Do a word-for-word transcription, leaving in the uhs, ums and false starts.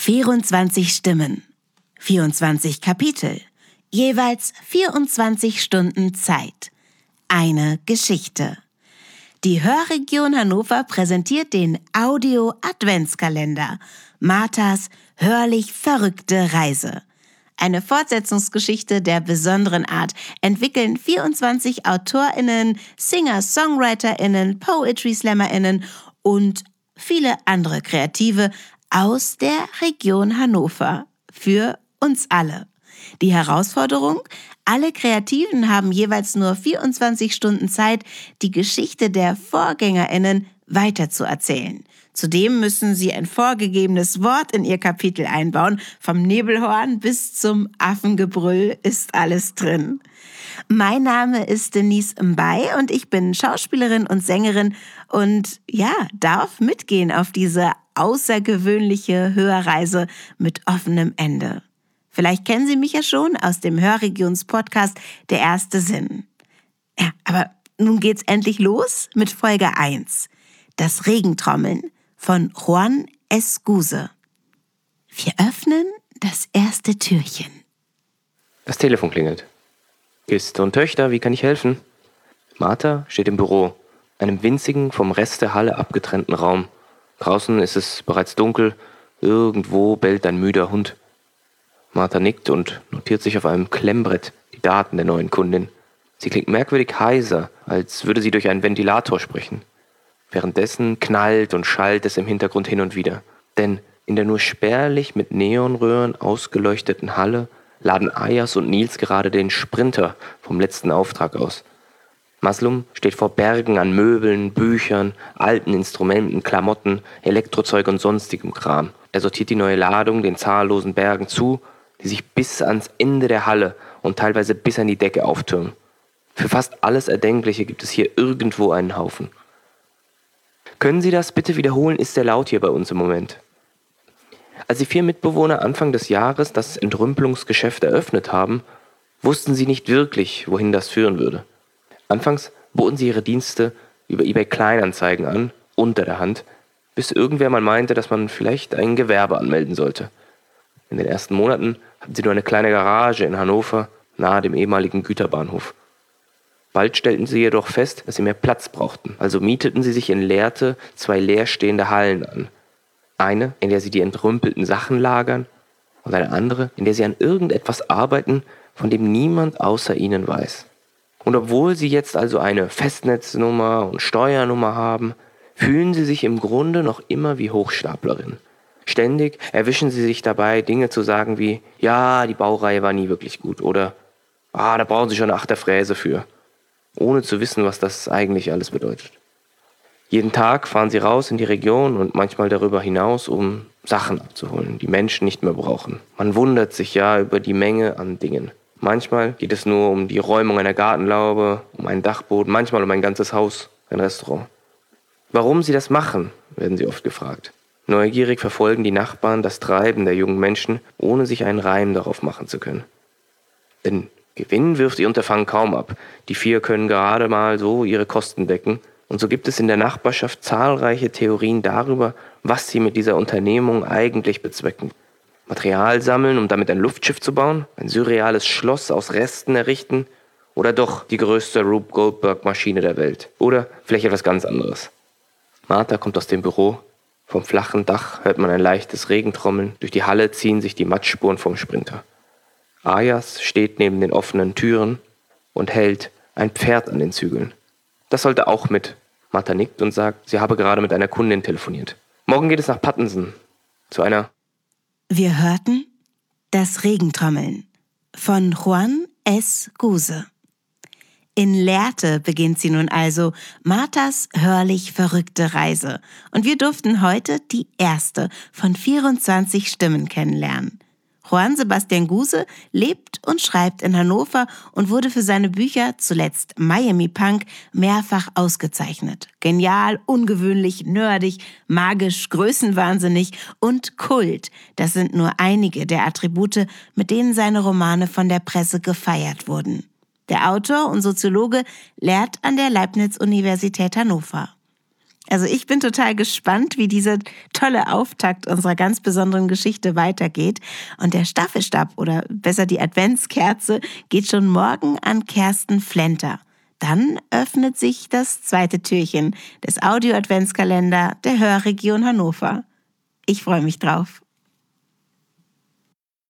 vierundzwanzig Stimmen, vierundzwanzig Kapitel, jeweils vierundzwanzig Stunden Zeit. Eine Geschichte. Die Hörregion Hannover präsentiert den Audio-Adventskalender Marthas hörlich verrückte Reise. Eine Fortsetzungsgeschichte der besonderen Art entwickeln vierundzwanzig AutorInnen, Singer-SongwriterInnen, Poetry-SlammerInnen und viele andere Kreative aus der Region Hannover. Für uns alle. Die Herausforderung? Alle Kreativen haben jeweils nur vierundzwanzig Stunden Zeit, die Geschichte der VorgängerInnen weiterzuerzählen. Zudem müssen sie ein vorgegebenes Wort in ihr Kapitel einbauen. Vom Nebelhorn bis zum Affengebrüll ist alles drin. Mein Name ist Denise Mbay und ich bin Schauspielerin und Sängerin und ja, darf mitgehen auf diese außergewöhnliche Hörreise mit offenem Ende. Vielleicht kennen Sie mich ja schon aus dem Hörregions-Podcast Der erste Sinn. Ja, aber nun geht's endlich los mit Folge eins. Das Regentrommeln von Juan Escuse. Wir öffnen das erste Türchen. Das Telefon klingelt. Gäste und Töchter, wie kann ich helfen? Martha steht im Büro, einem winzigen, vom Rest der Halle abgetrennten Raum. Draußen ist es bereits dunkel, irgendwo bellt ein müder Hund. Martha nickt und notiert sich auf einem Klemmbrett die Daten der neuen Kundin. Sie klingt merkwürdig heiser, als würde sie durch einen Ventilator sprechen. Währenddessen knallt und schallt es im Hintergrund hin und wieder. Denn in der nur spärlich mit Neonröhren ausgeleuchteten Halle laden Ayas und Nils gerade den Sprinter vom letzten Auftrag aus. Maslum steht vor Bergen an Möbeln, Büchern, alten Instrumenten, Klamotten, Elektrozeug und sonstigem Kram. Er sortiert die neue Ladung den zahllosen Bergen zu, die sich bis ans Ende der Halle und teilweise bis an die Decke auftürmen. Für fast alles Erdenkliche gibt es hier irgendwo einen Haufen. Können Sie das bitte wiederholen, ist sehr laut hier bei uns im Moment. Als die vier Mitbewohner Anfang des Jahres das Entrümpelungsgeschäft eröffnet haben, wussten sie nicht wirklich, wohin das führen würde. Anfangs boten sie ihre Dienste über eBay Kleinanzeigen an, unter der Hand, bis irgendwer mal meinte, dass man vielleicht ein Gewerbe anmelden sollte. In den ersten Monaten hatten sie nur eine kleine Garage in Hannover, nahe dem ehemaligen Güterbahnhof. Bald stellten sie jedoch fest, dass sie mehr Platz brauchten, also mieteten sie sich in Lehrte zwei leerstehende Hallen an. Eine, in der sie die entrümpelten Sachen lagern, und eine andere, in der sie an irgendetwas arbeiten, von dem niemand außer ihnen weiß. Und obwohl sie jetzt also eine Festnetznummer und Steuernummer haben, fühlen sie sich im Grunde noch immer wie Hochstaplerin. Ständig erwischen sie sich dabei, Dinge zu sagen wie, ja, die Baureihe war nie wirklich gut oder, ah, da brauchen sie schon eine Achterfräse für, ohne zu wissen, was das eigentlich alles bedeutet. Jeden Tag fahren sie raus in die Region und manchmal darüber hinaus, um Sachen abzuholen, die Menschen nicht mehr brauchen. Man wundert sich ja über die Menge an Dingen. Manchmal geht es nur um die Räumung einer Gartenlaube, um einen Dachboden, manchmal um ein ganzes Haus, ein Restaurant. Warum sie das machen, werden sie oft gefragt. Neugierig verfolgen die Nachbarn das Treiben der jungen Menschen, ohne sich einen Reim darauf machen zu können. Denn Gewinn wirft ihr Unterfangen kaum ab. Die vier können gerade mal so ihre Kosten decken. Und so gibt es in der Nachbarschaft zahlreiche Theorien darüber, was sie mit dieser Unternehmung eigentlich bezwecken. Material sammeln, um damit ein Luftschiff zu bauen, ein surreales Schloss aus Resten errichten oder doch die größte Rube Goldberg-Maschine der Welt. Oder vielleicht etwas ganz anderes. Martha kommt aus dem Büro. Vom flachen Dach hört man ein leichtes Regentrommeln. Durch die Halle ziehen sich die Matschspuren vom Sprinter. Ayas steht neben den offenen Türen und hält ein Pferd an den Zügeln. Das sollte auch mit. Martha nickt und sagt, sie habe gerade mit einer Kundin telefoniert. Morgen geht es nach Pattensen. Zu einer... Wir hörten Das Regentrommeln von Juan Escuse. In Lehrte beginnt sie nun also Marthas hörlich verrückte Reise. Und wir durften heute die erste von vierundzwanzig Stimmen kennenlernen. Juan Sebastian Guse lebt und schreibt in Hannover und wurde für seine Bücher, zuletzt Miami Punk, mehrfach ausgezeichnet. Genial, ungewöhnlich, nerdig, magisch, größenwahnsinnig und Kult. Das sind nur einige der Attribute, mit denen seine Romane von der Presse gefeiert wurden. Der Autor und Soziologe lehrt an der Leibniz-Universität Hannover. Also ich bin total gespannt, wie dieser tolle Auftakt unserer ganz besonderen Geschichte weitergeht. Und der Staffelstab oder besser die Adventskerze geht schon morgen an Kersten Flenter. Dann öffnet sich das zweite Türchen des Audio-Adventskalender der Hörregion Hannover. Ich freue mich drauf.